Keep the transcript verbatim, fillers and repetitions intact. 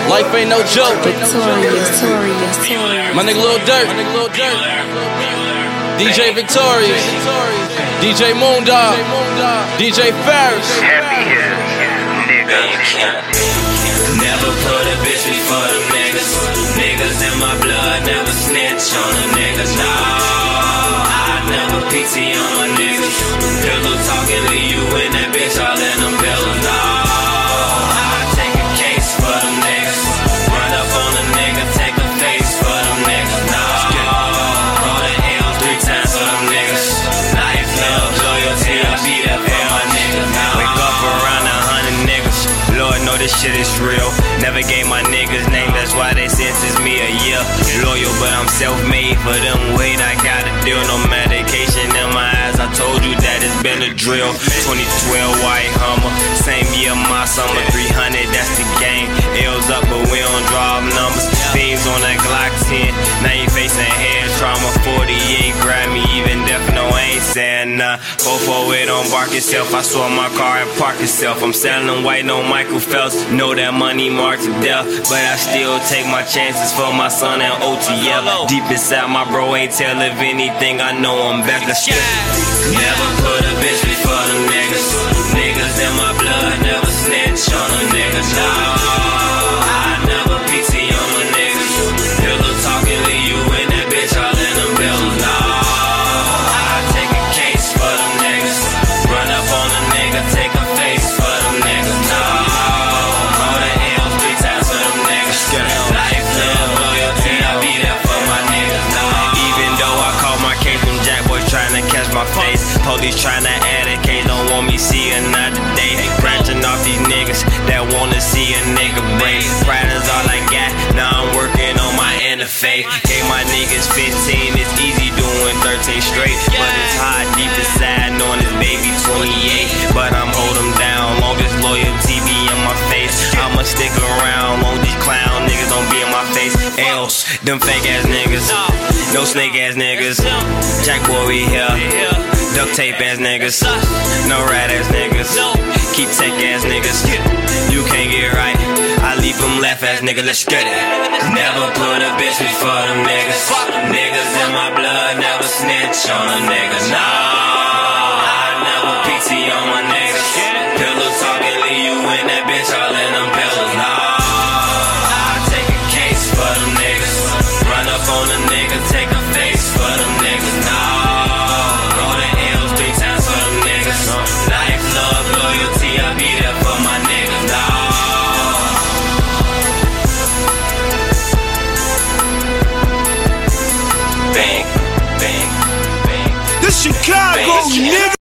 Life ain't no joke. Victorious, Victorious, Victorious. My nigga Lil Durk. D J Victorious. D J Moondog. D J Ferris. Happy his nigga. Never put a bitch before the niggas. Niggas in my blood, never snitch on the niggas. No, I never P T on my niggas. Pillow talking, leave you in that bitch all in them pillows. No, I take a case for them niggas. Run up on a nigga, take a face for them niggas. No, roll the L three times for them niggas. Life, love, loyalty, I'll be there for my niggas. No, wake up around a hundred niggas. Lord know this shit is real. Never gave my niggas name, that's why they sentence me a year. Loyal, but I'm self-made for them. Wait, I gotta deal. No medication in my eyes, I told you that it's been a drill. twenty twelve white Hummer, same year my summer. Three hundred, that's the game. L's up, but we don't draw numbers. Beams on that Glock ten, now you facing head trauma. Forty-eight, grab me, even deaf, no, I ain't saying nah. four four eight don't bark itself, I saw my car and park itself. I'm selling them white, no Michael Phelps. Know that money marked to death, but I still take my chances for my son and O T L. Deep inside my bro ain't tell if anything, I know I'm back. Let's get never put a bitch before them niggas. Niggas in my blood, never snitch on them niggas. No, I never P T on my niggas. Pillow talking, leave you in that bitch all in them bills. No, I take a case for them niggas. Run up on a nigga, take a face for them niggas. No, roll the L three times for them niggas. Life, love, loyalty, I'll be there for my niggas. No, even though I call my case from Jack Boy trying to catch my face. Police trying to add a case, don't want me see another day. Branching off these niggas that wanna see a nigga break. Pride is all I got, now I'm working on my interface. Gave my niggas fifteen, it's easy doing thirteen straight. But it's hard deep inside knowing this baby twenty-eight. But I'm holding down, longest loyalty be in my face. I'ma stick around, long these clown niggas don't be in my face. Else, them fake ass niggas, no snake ass niggas. Jack Boy we here, duct tape ass niggas, no rat ass niggas, keep tech ass niggas. You can't get right, I leave them laugh ass nigga, let's get it. Never put a bitch before them niggas. Niggas in my blood, never snitch on them niggas. No, I never P T on my niggas. Pillow talking, leave you in that bitch all in them pillows. No, I take a case for them niggas. Run up on a nigga, take a face for them niggas. No, roll the L's three times for them niggas. Life, love, loyalty, I'll be there for my niggas. No, bang, bang, bang. This Chicago, nigga.